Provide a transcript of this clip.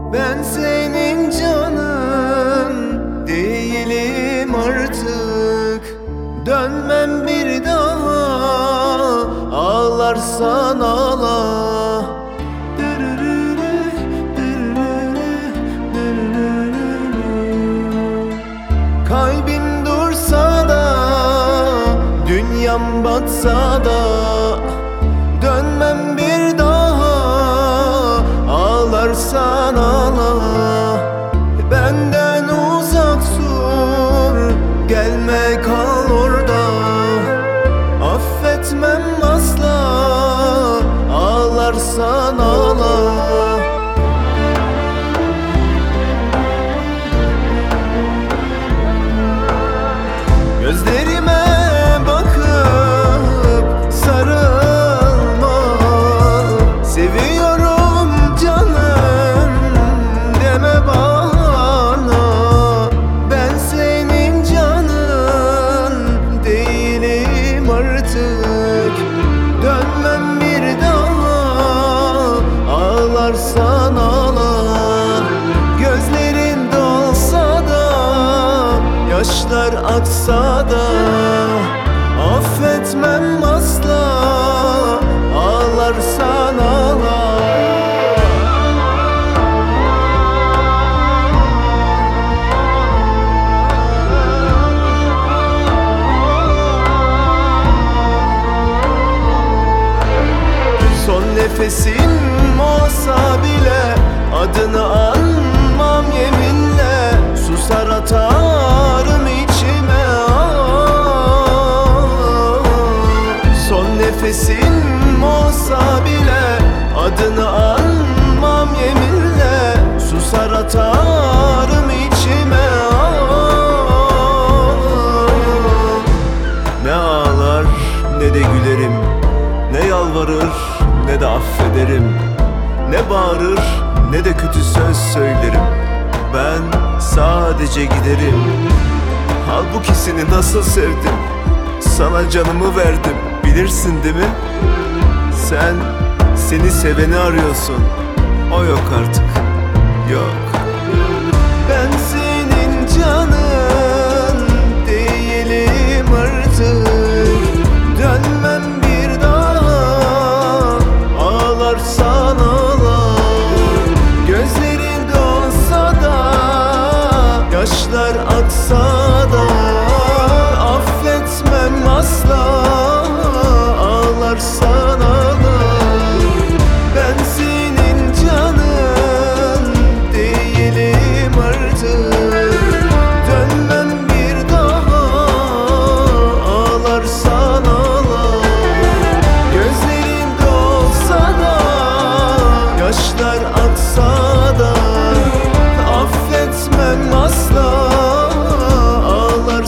Ben senin canın değilim artık. Dönmem bir daha, ağlarsan ağla. Kalbim dursa da, dünyam batsa da, dönmem bir daha, ağlarsan ağla. Benden uzak dur, gelme kal orada. Affetmem asla, ağlarsan ağla. Gözlerime bakıp sarılma. Seviyorum canım deme bana. Ben senin canın değilim artık. Dönmem bir daha, ağlarsan ağla. Gözlerin dolsa da, yaşlar aksa da, affetmem asla, ağlarsan ağla. Son nefesim olsa bile adını anmam yeminle. Susar atarım içime, son nefesim olsa bile adını anmam yeminle. Susar atarım içime, ne ağlar ne de gülerim, ne yalvarır ne de affederim, ne bağırır ne de kötü söz söylerim. Ben sadece giderim. Halbuki seni nasıl sevdim, sana canımı verdim, bilirsin değil mi? Sen seni seveni arıyorsun, o yok artık, yok. Ben senin canın değilim artık. Dönmem bir daha, ağlarsan ağla. Gözlerin dolsa da, yaşlar aksa da, affetmem asla, ağlarsan ağla. Ben senin canın değilim artık. Dönmem bir daha, ağlarsan ağla. Gözlerin dolsa da, yaşlar aksa